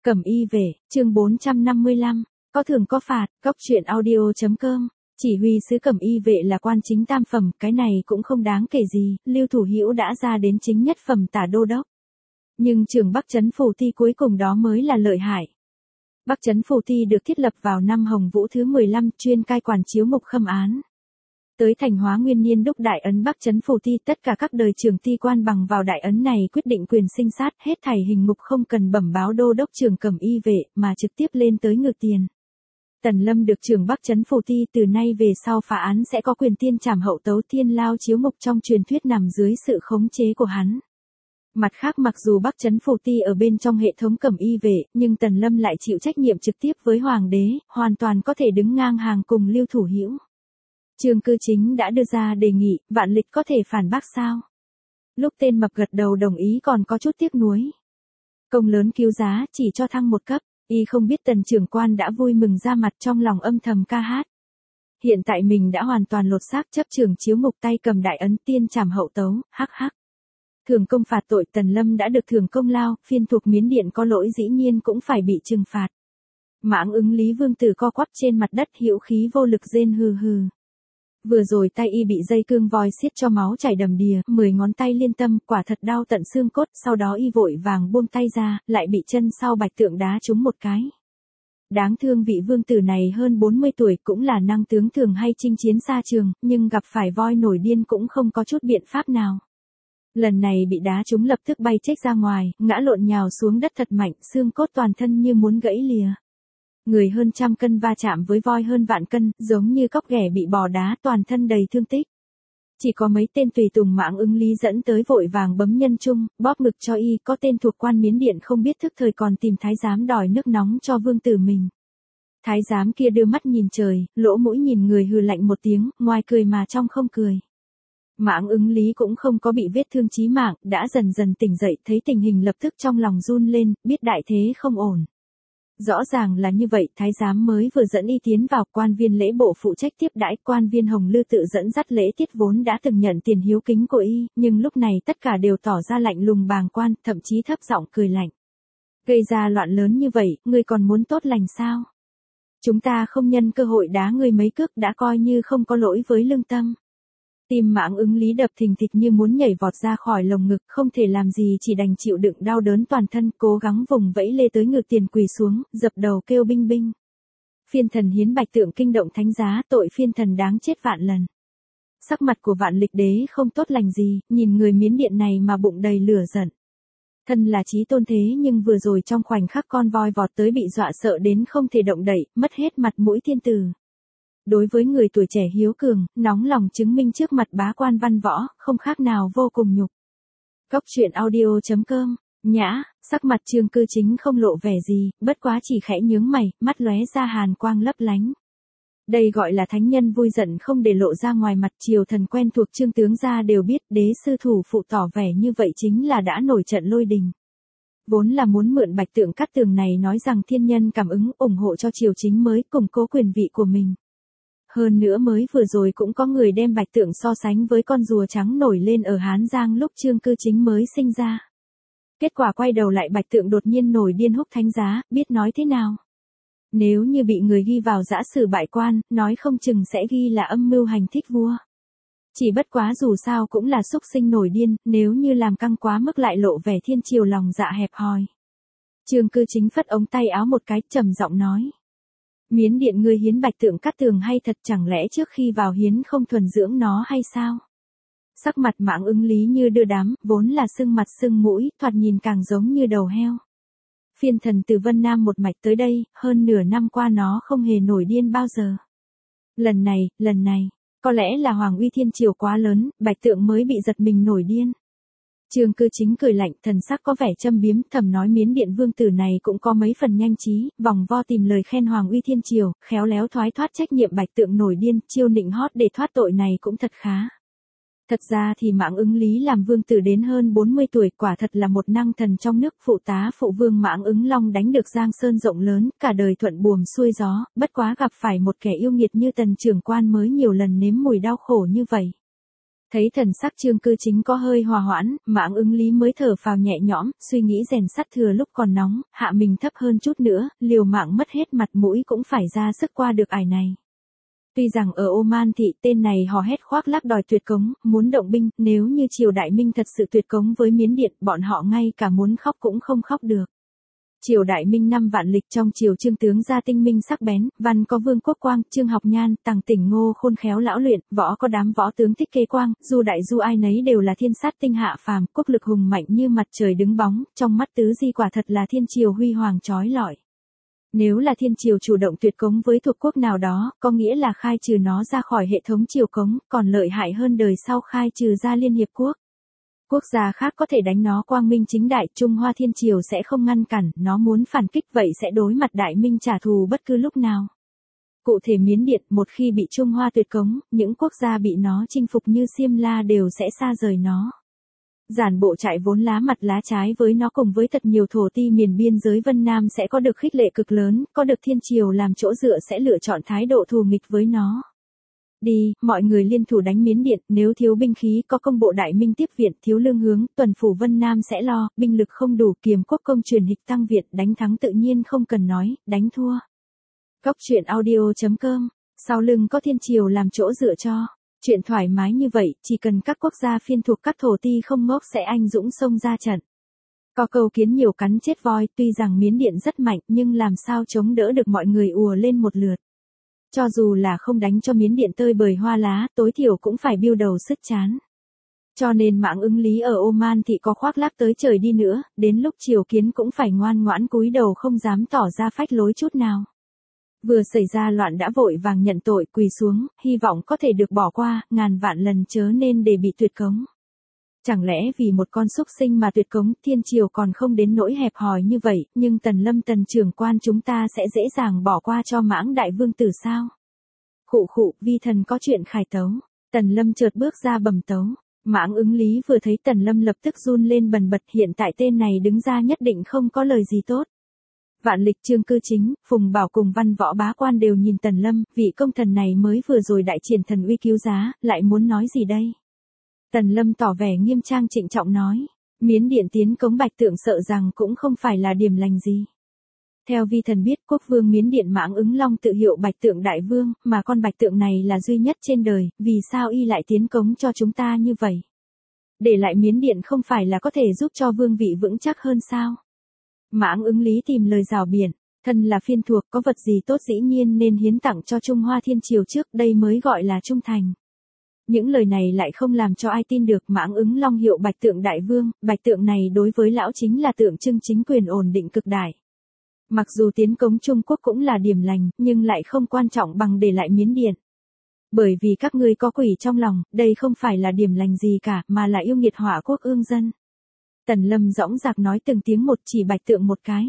Cẩm y vệ, chương 455, có thưởng có phạt, Cóc truyện audio.com. Chỉ huy sứ Cẩm y vệ là quan chính tam phẩm, cái này cũng không đáng kể gì, Lưu Thủ Hữu đã ra đến chính nhất phẩm tả đô đốc. Nhưng trường Bắc Trấn Phủ Ti cuối cùng đó mới là lợi hại. Bắc Trấn Phủ Ti được thiết lập vào năm Hồng Vũ thứ 15, chuyên cai quản chiếu mục khâm án. Tới thành Hóa Nguyên Niên đúc đại ấn Bắc Trấn Phủ Ti, tất cả các đời trưởng ti quan bằng vào đại ấn này quyết định quyền sinh sát, hết thảy hình mục không cần bẩm báo đô đốc trưởng Cẩm y vệ, mà trực tiếp lên tới ngự tiền. Tần Lâm được trưởng Bắc Trấn Phủ Ti, từ nay về sau phá án sẽ có quyền tiên trảm hậu tấu thiên lao chiếu mục, trong truyền thuyết nằm dưới sự khống chế của hắn. Mặt khác, mặc dù Bắc Trấn Phủ Ti ở bên trong hệ thống Cẩm y vệ, nhưng Tần Lâm lại chịu trách nhiệm trực tiếp với hoàng đế, hoàn toàn có thể đứng ngang hàng cùng Lưu Thủ Hữu. Trương Cư Chính đã đưa ra đề nghị, Vạn Lịch có thể phản bác sao? Lúc tên mập gật đầu đồng ý còn có chút tiếc nuối. Công lớn cứu giá, chỉ cho thăng một cấp, y không biết Tần trưởng quan đã vui mừng ra mặt, trong lòng âm thầm ca hát. Hiện tại mình đã hoàn toàn lột xác, chấp trưởng chiếu mục, tay cầm đại ấn, tiên trảm hậu tấu, hắc hắc. Thưởng công phạt tội, Tần Lâm đã được thưởng công lao, phiên thuộc Miến Điện có lỗi dĩ nhiên cũng phải bị trừng phạt. Mãng Ứng Lý Vương tử co quắp trên mặt đất, hữu khí vô lực rên hừ hừ. Vừa rồi tay y bị dây cương voi siết cho máu chảy đầm đìa, 10 ngón tay liên tâm, quả thật đau tận xương cốt, sau đó y vội vàng buông tay ra, lại bị chân sau bạch tượng đá trúng một cái. Đáng thương vị vương tử này hơn 40 tuổi, cũng là năng tướng thường hay chinh chiến xa trường, nhưng gặp phải voi nổi điên cũng không có chút biện pháp nào. Lần này bị đá trúng lập tức bay chết ra ngoài, ngã lộn nhào xuống đất thật mạnh, xương cốt toàn thân như muốn gãy lìa. Người hơn trăm cân va chạm với voi hơn vạn cân, giống như cóc ghẻ bị bò đá, toàn thân đầy thương tích. Chỉ có mấy tên tùy tùng Mãng Ứng Lý dẫn tới vội vàng bấm nhân chung, bóp ngực cho y, có tên thuộc quan Miến Điện không biết thức thời còn tìm thái giám đòi nước nóng cho vương tử mình. Thái giám kia đưa mắt nhìn trời, lỗ mũi nhìn người, hừ lạnh một tiếng, ngoài cười mà trong không cười. Mãng Ứng Lý cũng không có bị vết thương chí mạng, đã dần dần tỉnh dậy, thấy tình hình lập tức trong lòng run lên, biết đại thế không ổn. Rõ ràng là như vậy, thái giám mới vừa dẫn y tiến vào, quan viên lễ bộ phụ trách tiếp đãi, quan viên Hồng Lư tự dẫn dắt lễ tiết vốn đã từng nhận tiền hiếu kính của y, nhưng lúc này tất cả đều tỏ ra lạnh lùng bàng quan, thậm chí thấp giọng cười lạnh. Gây ra loạn lớn như vậy, ngươi còn muốn tốt lành sao? Chúng ta không nhân cơ hội đá ngươi mấy cước đã coi như không có lỗi với lương tâm. Tim Mãng Ứng Lý đập thình thịch như muốn nhảy vọt ra khỏi lồng ngực, không thể làm gì chỉ đành chịu đựng đau đớn toàn thân, cố gắng vùng vẫy lê tới ngự tiền quỳ xuống, dập đầu kêu binh binh. Phiên thần hiến bạch tượng kinh động thánh giá, tội phiên thần đáng chết vạn lần. Sắc mặt của Vạn Lịch đế không tốt lành gì, nhìn người Miến Điện này mà bụng đầy lửa giận. Thân là chí tôn thế nhưng vừa rồi trong khoảnh khắc con voi vọt tới bị dọa sợ đến không thể động đậy, mất hết mặt mũi thiên tử. Đối với người tuổi trẻ hiếu cường, nóng lòng chứng minh trước mặt bá quan văn võ, không khác nào vô cùng nhục. Cóc truyện audio.com, nhã, sắc mặt Trương Cư Chính không lộ vẻ gì, bất quá chỉ khẽ nhướng mày, mắt lóe ra hàn quang lấp lánh. Đây gọi là thánh nhân vui giận không để lộ ra ngoài mặt, triều thần quen thuộc Trương tướng gia đều biết, đế sư thủ phụ tỏ vẻ như vậy chính là đã nổi trận lôi đình. Vốn là muốn mượn bạch tượng cắt tường này nói rằng thiên nhân cảm ứng ủng hộ cho triều chính mới củng cố quyền vị của mình. Hơn nữa mới vừa rồi cũng có người đem bạch tượng so sánh với con rùa trắng nổi lên ở Hán Giang lúc Trương Cư Chính mới sinh ra. Kết quả quay đầu lại bạch tượng đột nhiên nổi điên húc thánh giá, biết nói thế nào? Nếu như bị người ghi vào dã sử bại quan, nói không chừng sẽ ghi là âm mưu hành thích vua. Chỉ bất quá dù sao cũng là xúc sinh nổi điên, nếu như làm căng quá mức lại lộ vẻ thiên triều lòng dạ hẹp hòi. Trương Cư Chính phất ống tay áo một cái, trầm giọng nói. Miến Điện ngươi hiến bạch tượng cắt tường hay thật, chẳng lẽ trước khi vào hiến không thuần dưỡng nó hay sao? Sắc mặt Mãng Ứng Lý như đưa đám, vốn là sưng mặt sưng mũi, thoạt nhìn càng giống như đầu heo. Phiên thần từ Vân Nam một mạch tới đây, hơn nửa năm qua nó không hề nổi điên bao giờ. Lần này, có lẽ là hoàng uy thiên triều quá lớn, bạch tượng mới bị giật mình nổi điên. Trương Cư Chính cười lạnh, thần sắc có vẻ châm biếm, thầm nói Miến Điện vương tử này cũng có mấy phần nhanh trí, vòng vo tìm lời khen hoàng uy thiên triều, khéo léo thoái thoát trách nhiệm bạch tượng nổi điên, chiêu nịnh hót để thoát tội này cũng thật khá. Thật ra thì Mãng Ứng Lý làm vương tử đến hơn 40 tuổi, quả thật là một năng thần trong nước, phụ tá phụ vương Mãng Ứng Long đánh được Giang Sơn rộng lớn, cả đời thuận buồm xuôi gió, bất quá gặp phải một kẻ yêu nghiệt như Tần trưởng quan mới nhiều lần nếm mùi đau khổ như vậy. Thấy thần sắc Trương Cư Chính có hơi hòa hoãn, Mãng Ứng Lý mới thở phào nhẹ nhõm, suy nghĩ rèn sắt thừa lúc còn nóng, hạ mình thấp hơn chút nữa, liều mạng mất hết mặt mũi cũng phải ra sức qua được ải này. Tuy rằng ở Oman thị tên này hò hét khoác lác đòi tuyệt cống, muốn động binh, nếu như triều Đại Minh thật sự tuyệt cống với Miến Điện, bọn họ ngay cả muốn khóc cũng không khóc được. Triều Đại Minh năm vạn lịch trong triều Trương tướng gia tinh minh sắc bén, văn có Vương Quốc Quang, Trương Học Nhan, Tằng Tỉnh Ngô khôn khéo lão luyện, võ có đám võ tướng Thích Kế Quang, du đại du ai nấy đều là thiên sát tinh hạ phàm, quốc lực hùng mạnh như mặt trời đứng bóng, trong mắt tứ di quả thật là thiên triều huy hoàng chói lọi. Nếu là thiên triều chủ động tuyệt cống với thuộc quốc nào đó, có nghĩa là khai trừ nó ra khỏi hệ thống triều cống, còn lợi hại hơn đời sau khai trừ ra Liên Hiệp Quốc. Quốc gia khác có thể đánh nó quang minh chính đại, Trung Hoa Thiên Triều sẽ không ngăn cản, nó muốn phản kích vậy sẽ đối mặt Đại Minh trả thù bất cứ lúc nào. Cụ thể Miến Điện, một khi bị Trung Hoa tuyệt cống, những quốc gia bị nó chinh phục như Xiêm La đều sẽ xa rời nó. Giản Bộ Trại vốn lá mặt lá trái với nó cùng với thật nhiều thổ ti miền biên giới Vân Nam sẽ có được khích lệ cực lớn, có được Thiên Triều làm chỗ dựa sẽ lựa chọn thái độ thù nghịch với nó. Đi, mọi người liên thủ đánh Miến Điện, nếu thiếu binh khí có công bộ Đại Minh tiếp viện, thiếu lương hướng, tuần phủ Vân Nam sẽ lo, binh lực không đủ, Kiềm Quốc công truyền hịch tăng viện, đánh thắng tự nhiên không cần nói, đánh thua. Góc truyện audio.com, sau lưng có Thiên Triều làm chỗ dựa cho. Chuyện thoải mái như vậy, chỉ cần các quốc gia phiên thuộc các thổ ti không ngốc sẽ anh dũng xông ra trận. Có câu kiến nhiều cắn chết voi, tuy rằng Miến Điện rất mạnh nhưng làm sao chống đỡ được mọi người ùa lên một lượt. Cho dù là không đánh cho Miến Điện tơi bời hoa lá, tối thiểu cũng phải biêu đầu sứt chán. Cho nên Mãng Ứng Lý ở Oman thị có khoác lác tới trời đi nữa, đến lúc triều kiến cũng phải ngoan ngoãn cúi đầu không dám tỏ ra phách lối chút nào. Vừa xảy ra loạn đã vội vàng nhận tội quỳ xuống, hy vọng có thể được bỏ qua, ngàn vạn lần chớ nên để bị tuyệt cống. Chẳng lẽ vì một con súc sinh mà tuyệt cống, Thiên Triều còn không đến nỗi hẹp hòi như vậy, nhưng Tần Lâm Tần trưởng quan chúng ta sẽ dễ dàng bỏ qua cho Mãng đại vương tử sao? Khụ khụ, vi thần có chuyện khải tấu. Tần Lâm chợt bước ra bẩm tấu. Mãng Ứng Lý vừa thấy Tần Lâm lập tức run lên bần bật, hiện tại tên này đứng ra nhất định không có lời gì tốt. Vạn lịch Trương Cư Chính, Phùng Bảo cùng Văn Võ bá quan đều nhìn Tần Lâm, vị công thần này mới vừa rồi đại triển thần uy cứu giá, lại muốn nói gì đây? Tần Lâm tỏ vẻ nghiêm trang trịnh trọng nói, Miến Điện tiến cống Bạch Tượng sợ rằng cũng không phải là điểm lành gì. Theo vi thần biết, quốc vương Miến Điện Mãng Ứng Long tự hiệu Bạch Tượng đại vương, mà con Bạch Tượng này là duy nhất trên đời, vì sao y lại tiến cống cho chúng ta như vậy? Để lại Miến Điện không phải là có thể giúp cho vương vị vững chắc hơn sao? Mãng Ứng Lý tìm lời rào biển, thân là phiên thuộc, có vật gì tốt dĩ nhiên nên hiến tặng cho Trung Hoa Thiên Triều trước, đây mới gọi là trung thành. Những lời này lại không làm cho ai tin được. Mãng Ứng Long hiệu Bạch Tượng đại vương, Bạch Tượng này đối với lão chính là tượng trưng chính quyền ổn định cực đại. Mặc dù tiến cống Trung Quốc cũng là điểm lành, nhưng lại không quan trọng bằng để lại Miến Điện. Bởi vì các ngươi có quỷ trong lòng, đây không phải là điểm lành gì cả, mà là yêu nghiệt họa quốc ương dân. Tần Lâm dõng dạc nói từng tiếng một, chỉ Bạch Tượng một cái.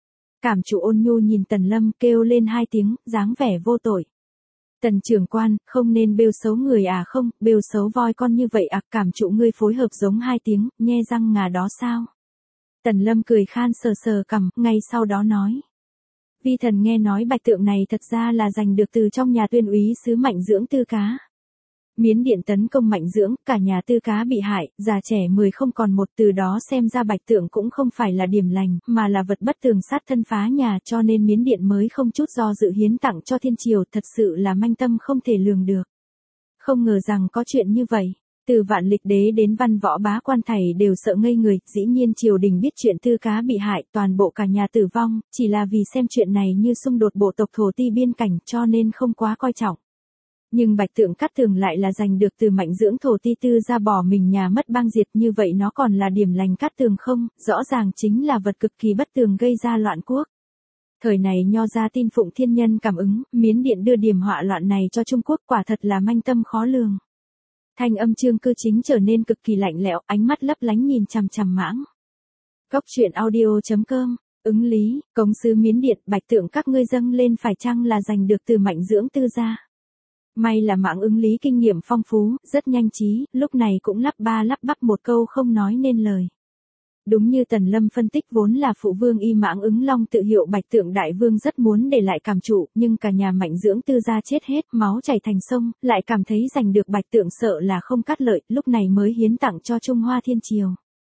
Cảm chủ ôn nhu nhìn Tần Lâm kêu lên hai tiếng, dáng vẻ vô tội. Tần trưởng quan, không nên bêu xấu người à? Không, bêu xấu voi con như vậy à? Cảm chủ ngươi phối hợp giống hai tiếng, nhe răng ngà đó sao? Tần Lâm cười khan sờ sờ cằm, ngay sau đó nói. Vi thần nghe nói Bạch Tượng này thật ra là giành được từ trong nhà tuyên úy sứ Mạnh Dưỡng Tư Cá. Miến Điện tấn công Mạnh Dưỡng, cả nhà Tư Cá bị hại, già trẻ 10 không còn một, từ đó xem ra Bạch Tượng cũng không phải là điểm lành, mà là vật bất tường sát thân phá nhà, cho nên Miến Điện mới không chút do dự hiến tặng cho Thiên Triều, thật sự là manh tâm không thể lường được. Không ngờ rằng có chuyện như vậy. Từ Vạn Lịch Đế đến Văn Võ bá quan thảy đều sợ ngây người, dĩ nhiên triều đình biết chuyện Tư Cá bị hại, toàn bộ cả nhà tử vong, chỉ là vì xem chuyện này như xung đột bộ tộc thổ ti biên cảnh cho nên không quá coi trọng. Nhưng Bạch Tượng Cát Tường lại là giành được từ Mạnh Dưỡng thổ ti Tư ra bỏ mình nhà mất bang diệt, như vậy nó còn là điểm lành Cát Tường không? Rõ ràng chính là vật cực kỳ bất tường gây ra loạn quốc. Thời này Nho gia tin phụng thiên nhân cảm ứng, Miến Điện đưa điểm họa loạn này cho Trung Quốc, quả thật là manh tâm khó lường. Thanh âm Trương Cư Chính trở nên cực kỳ lạnh lẽo, ánh mắt lấp lánh nhìn chằm chằm Mãng. Góc truyện audio.com, Ứng Lý, cống sứ Miến Điện, Bạch Tượng các ngươi dâng lên phải chăng là giành được từ Mạnh Dưỡng Tư gia? May là Mãng Ứng Lý kinh nghiệm phong phú, rất nhanh trí, lúc này cũng lắp ba lắp bắp một câu không nói nên lời. Đúng như Tần Lâm phân tích, vốn là phụ vương y mãng ứng long tự hiệu Bạch Tượng đại vương rất muốn để lại Cảm Trụ, nhưng cả nhà Mạnh Dưỡng Tư gia chết hết, máu chảy thành sông, lại cảm thấy giành được Bạch Tượng sợ là không cắt lợi, lúc này mới hiến tặng cho Trung Hoa Thiên Triều.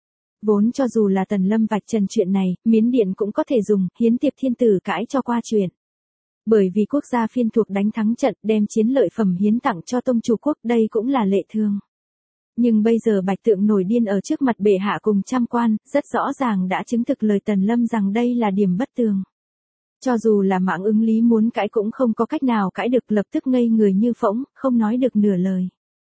Vốn cho dù là Tần Lâm vạch trần chuyện này, Miến Điện cũng có thể dùng, hiến tiệp thiên tử cãi cho qua chuyện. Bởi vì quốc gia phiên thuộc đánh thắng trận, đem chiến lợi phẩm hiến tặng cho tông chủ quốc, đây cũng là lệ thường. Nhưng bây giờ Bạch Tượng nổi điên ở trước mặt bệ hạ cùng trăm quan, rất rõ ràng đã chứng thực lời Tần Lâm rằng đây là điểm bất tường. Cho dù là Mãng Ứng Lý muốn cãi cũng không có cách nào cãi được, lập tức ngây người như phỗng, không nói được nửa lời.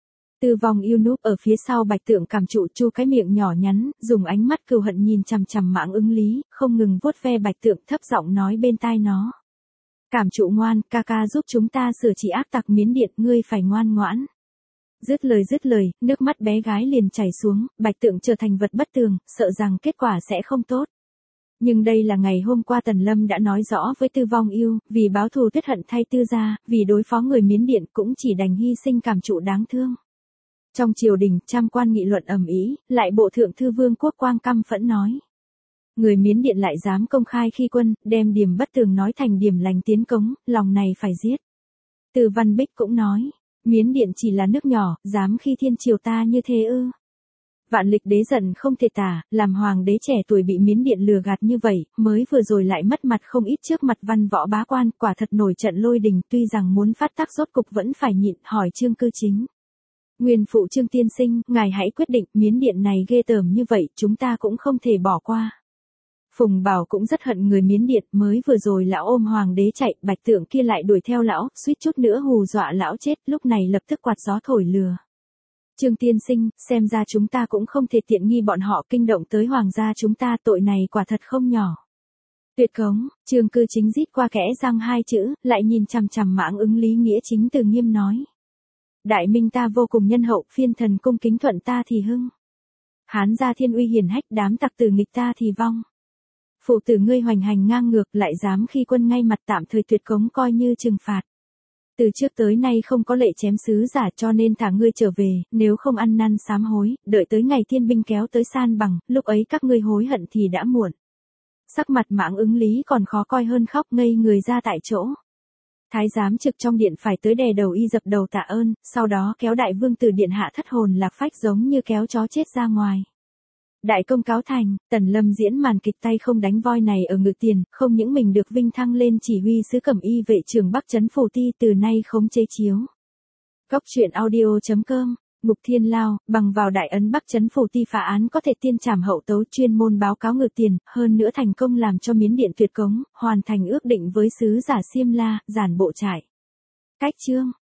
Tư Vong yêu núp ở phía sau Bạch Tượng Cảm Trụ chu cái miệng nhỏ nhắn, dùng ánh mắt cừu hận nhìn chằm chằm Mãng Ứng Lý, không ngừng vuốt ve Bạch Tượng, thấp giọng nói bên tai nó. Cảm Trụ ngoan, ca ca giúp chúng ta sửa trị ác tặc Miến Điện, ngươi phải ngoan ngoãn. Dứt lời, nước mắt bé gái liền chảy xuống, Bạch Tượng trở thành vật bất tường, sợ rằng kết quả sẽ không tốt. Nhưng đây là ngày hôm qua Tần Lâm đã nói rõ với Tư Vong yêu, vì báo thù tuyết hận thay Tư gia, vì đối phó người Miến Điện cũng chỉ đành hy sinh Cảm Trụ đáng thương. Trong triều đình, trăm quan nghị luận ầm ĩ, lại bộ thượng thư Vương Quốc Quang căm phẫn nói. Người Miến Điện lại dám công khai khi quân, đem điểm bất tường nói thành điểm lành tiến cống, lòng này phải giết. Từ Văn Bích cũng nói. Miến Điện chỉ là nước nhỏ, dám khi thiên triều ta như thế ư. Vạn Lịch đế giận không thể tả, làm hoàng đế trẻ tuổi bị Miến Điện lừa gạt như vậy, mới vừa rồi lại mất mặt không ít trước mặt văn võ bá quan, quả thật nổi trận lôi đình, tuy rằng muốn phát tác rốt cục vẫn phải nhịn, hỏi Trương Cư Chính. Nguyên phụ Trương tiên sinh, ngài hãy quyết định, Miến Điện này ghê tởm như vậy, chúng ta cũng không thể bỏ qua. Phùng Bảo cũng rất hận người Miến Điện, mới vừa rồi lão ôm hoàng đế chạy, Bạch Tượng kia lại đuổi theo lão, suýt chút nữa hù dọa lão chết, lúc này lập tức quạt gió thổi lừa. Trương tiên sinh, xem ra chúng ta cũng không thể tiện nghi bọn họ, kinh động tới hoàng gia chúng ta, tội này quả thật không nhỏ. Tuyệt cống, Trương Cư Chính rít qua kẽ răng hai chữ, lại nhìn chằm chằm Mãng Ứng Lý nghĩa chính từ nghiêm nói. Đại minh ta vô cùng nhân hậu, phiên thần cung kính thuận ta thì hưng. Hán gia thiên uy hiển hách, đám tặc tử nghịch ta thì vong. Phụ tử ngươi hoành hành ngang ngược, lại dám khi quân ngay mặt, tạm thời tuyệt cống coi như trừng phạt. Từ trước tới nay không có lệ chém sứ giả, cho nên thả ngươi trở về, nếu không ăn năn sám hối, đợi tới ngày thiên binh kéo tới san bằng, lúc ấy các ngươi hối hận thì đã muộn. Sắc mặt Mãng Ứng Lý còn khó coi hơn khóc ngây người ra tại chỗ. Thái giám trực trong điện phải tới đè đầu y dập đầu tạ ơn, sau đó kéo đại vương tử điện hạ thất hồn lạc phách giống như kéo chó chết ra ngoài. Đại công cáo thành, Tần Lâm diễn màn kịch tay không đánh voi này ở Ngự Tiền, không những mình được vinh thăng lên chỉ huy sứ Cẩm Y vệ trưởng Bắc Trấn Phủ Ti, từ nay khống chế chiếu. Góc truyện audio.com, Ngục Thiên Lao, bằng vào đại ấn Bắc Trấn Phủ Ti phá án có thể tiên trảm hậu tấu, chuyên môn báo cáo Ngự Tiền, hơn nữa thành công làm cho Miến Điện tuyệt cống, hoàn thành ước định với sứ giả Xiêm La, giản bộ trại. Cách chương